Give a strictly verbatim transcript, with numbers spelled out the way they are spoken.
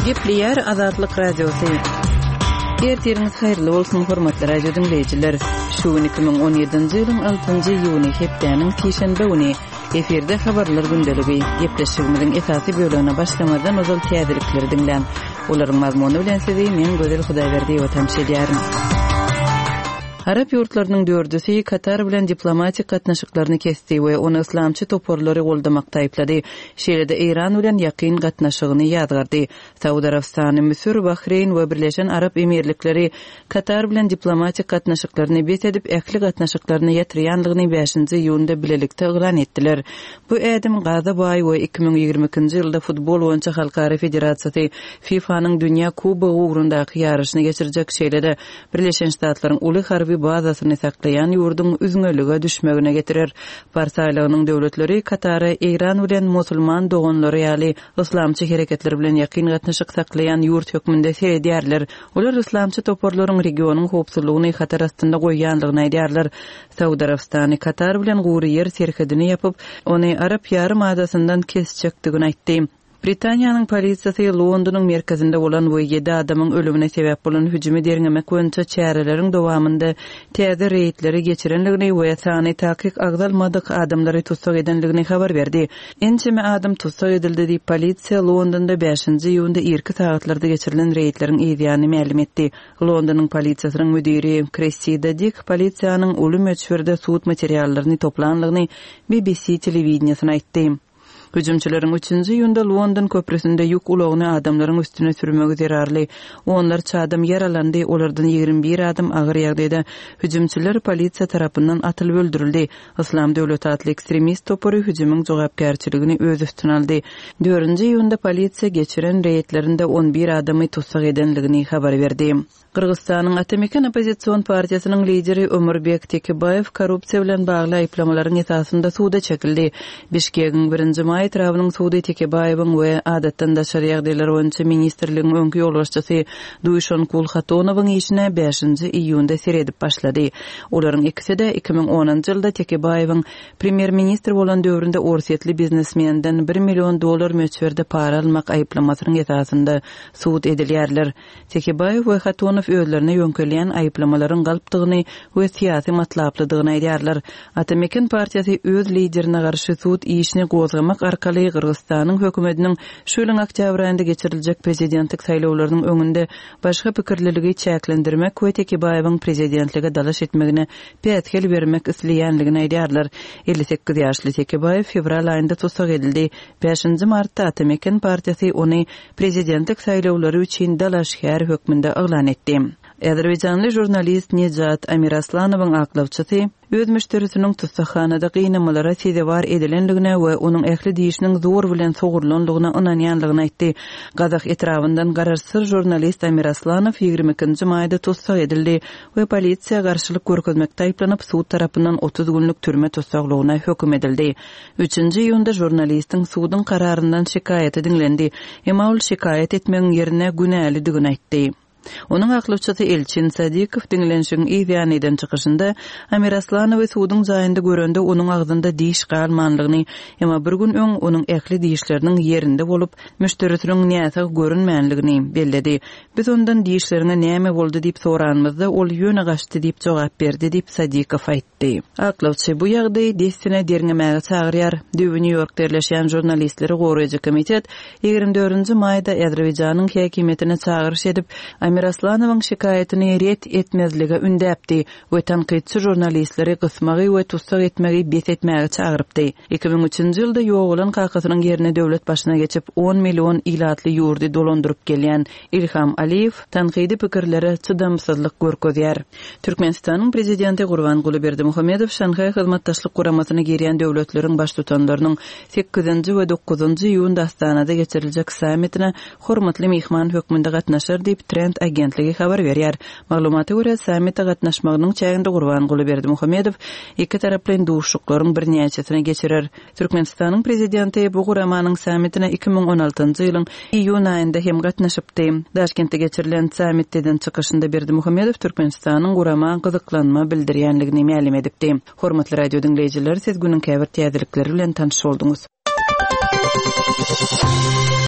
Gepleyer Azatlyk Radiosu. Ertiriniz hayırlı olsun hormatly radio dinleyijiler. Şu iki bin on ýedinji ýylyň altynjy iýuny hepdeniň peşenbe güni eferde habarlar gündeligi gepleşigimiziň esasy bölümine başlamadan ozal täzelikleri dinlen. Olaryň mazmuny bilen sizi men Gözel Hudaýberdi ötemşe edýärim. Arap ýurtlarynyň dördüsi Katar bilen diplomatik gatnaşyklaryny kesdi we ony islamçy toporlary goldamakda aýplady. Şeýlede Iran bilen ýakyn gatnaşygyny ýadgardy. Saudi Arabistany, Misir, Bahreyn we Birleşen Arap Emirlikleri Katar bilen diplomatik gatnaşyklaryny bet edip ähli gatnaşyklaryny ýetirýändigini beşinji iýunda bilelikde eglan etdiler. Bu ädim Gaza baý we iki bin ýygrimi ikinji ýylda futbol boýunça Halkara Federasiýasy FIFA'nyň Dünýä Kubogy ugrundaky ýarşyny geçirecek şeýlede Birleşen Ştatlaryň uly harby bazasyny saklayan ýurdun üzüňeligi düşmegine getirer. Parsaýlagynyň döwletleri Katary Iran bilen musulman dogonlary ýaly islamçy hereketler bilen ýakyn gatnaşyk saklayan ýurt hökmünde seredýärler. Olar islamçy toporlaryň regionyň howpsuzlygyny hatar astynda goýýanlygyny aýdýarlar. Saudi Arabistany Katar bilen gury ýer serkedini ýapyp, ony Arap ýarym adasyndan kesjekdigini aýtdy. Britaniýanyň polisiýasy Londonyň merkezinde bolan bu ýedi adamyň ölümine sebäp bolan hüjümi derňemek boýunça çäreleriň dowamında täze reýtleri geçirenligini we sany takyk agdalmadyk adamlary tutsak edenligini habar berdi. Ençeme adam tutsak edildi diýip polisiýa Londonda beşinji iýunda ýirki saatlarda geçirilen reýtlerin ýa-ni ma'lum etdi. Londonyň polisiýasynyň müdiri Cressida Dick polisiýanyň ölüm öçürde suut materiallaryny toplanlygyny B B C telewizionyna aýtdy. Hüjümçilerin üçinji iýunda London köprüsinde ýük ulagyny adamlaryň üstüne sürmegi zerarly. Onlar çadam yaralandy, olardan ýigirmi bir adam agyr ýagdaýda. Hüjümçiler polisiýa tarapyndan atylyp öldürildi. Islam döwleti adly ekstremist topory hüjümüň jogapkärçiligini öz üstüne aldy. dördünji iýunda polisiýa geçiren reýtlerinde on bir adamy tutsak edenligini habar berdi. Kırgızstanyň Atemekan opozisiýon partiýasynyň lideri Ömürbek Tekebayew korrupsiýa bilen bagly aýplamalaryň esasynda suwda çekildi. Bişkegiň birinji may trawynyň suwda Tekebayewiň we adatdan daşary ýagdaýlar boýunça ministrligiň öňkü ýolbaşçysy Duýşan Kulhatonowyň işine beşinji iýunda seredip başlady. Olaryň ikisi de iki bin onunji ýylda Tekebayewiň premier ministr bolan döwründe orsiýetli biznesmenden bir million dollar möçberde para almak aýplamasynyň esasynda suwd edilýärler. Tekebayew we Hatonow özlerine ýönkelen aýplamalaryň galpdygyny we syýasy matlaplydygyny aýdýarlar. Atemekan partiýasy öz liderine garşy suwd işini gozgamak arkaly Kırgızstanyň hökümetiniň şuýlyň oktýabr aýynda geçiriljek prezidentlik saýlawlarynyň öňünde başga pikirliligi çäklendirmek we Tekebayewiň prezidentlige dalaş etmegine pätgel bermek isleýänligini aýdýarlar. elli sekiz ýaşly Tekebayew fevral aýynda tutsak edildi. beşinji martda Atemekan partiýasy ony prezidentlik saýlawlary üçin dalaşkär hökmünde eglan etdi. Azerbaýjanly jurnalist Nejat Amiraslonowyň aklawçysy öz müşterisiniň tutsakhanada gynamalara sebäp edilenligine we onuň ähli diýişiniň zor bilen sogurlanlygyna ynanýanlygyny aýtdy. Gazak etrafyndan gararsyz jurnalist Amiraslonow ýygrimi ikinji maýda tutsak edildi we polisiýa garşylyk görkezmekde aýplanyp suwd tarapyndan otuz günlük türme tutsaklygyna hökm edildi. üçinji iýunda jurnalistiň suwdyň kararyndan şikaýaty dinlendi. Emma ol şikaýat etmegiň ýerine günälidigini aýtdy. Onuň aklawçysy Elçin Sadikow dinlenşiň ýa-niden çykyşynda Amiraslonow suwdyň jaýynda görende onuň agdynda diýiş galmanlygyny, emma bir gün öň onuň ähli diýişleriniň ýerinde bolup, müşterisiniň näse görünmänligini belledi. Biz ondan diýişlerine näme boldy diýip soranmyzda ol ýöne gaçdy diýip jogap berdi diýip Sadikow aýtdy. Aklawçy bu ýagdaý destine derňemäge çagyrýar. New Yorkda ýerleşýän jurnalistleri goraýjy komitet ýygrimi dördünji maýda Azerbaýjanyň häkimetine çagyryş edip Amiraslonowyň şikaýatyny ret etmezlige ündäpdi we tanqidçi jurnalistleri gysmagy we tutsak etmegi bet etmäge çagyrypdy. iki bin üçinji ýylda ýoğulan kakasynyň ýerine döwlet başyna geçip on million ilatly ýurdy dolandyryp gelýän Ilham Aliýew tanqidi pikirleri çydamsyzlyk görkezýär. Türkmenistanyň prezidenti Gurbanguly Berdimuhammedow Şanhaý hyzmatdaşlyk guramasyny gerýän döwletleriň baş tutanlarynyň sekizinji we dokuzunji iýunda Astanada geçiriljek sammitine hormatly mehman hökmünde gatnaşar diýip Trend agentligi habar berýär. Maglumata görä sammitde gatnaşmagynyň çäginde Gurbanguly Berdimuhammedow iki taraply duşuklaryň birnäçesine geçirer. Türkmenistanyň prezidenti bu guramanyň sammitine iki bin on altynjy ýylyň iýun aýynda hem gatnaşypdy. Daşkentde geçirilen sammitden çykyşynda Berdimuhammedow Türkmenistanyň gurama gyzyklanma bildirýänligini ma'lum edipdi. Hormatly radio dinleýijiler, siz günüň käbir täzelikleri bilen tanış bolduňuz.